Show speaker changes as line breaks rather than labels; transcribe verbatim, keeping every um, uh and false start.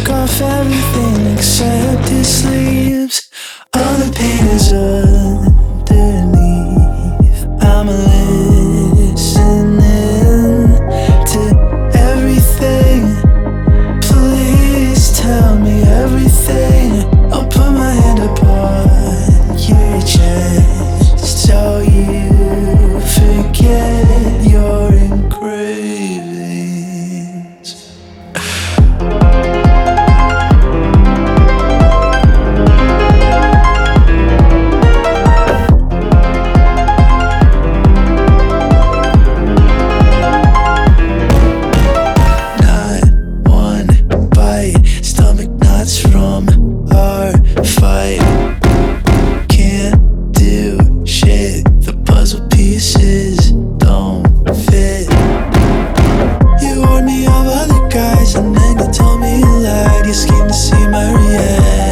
took off everything except his sleeves. All the pain is underneath. I'm listening to everything. Please tell me everything. I'll put my hand upon your chest so you forget your engravings. Not one bite, stomach knots from our fight. Can't do shit, the puzzle pieces don't fit. You warned me of other guys and then you told me you lied. You schemed to see my reaction.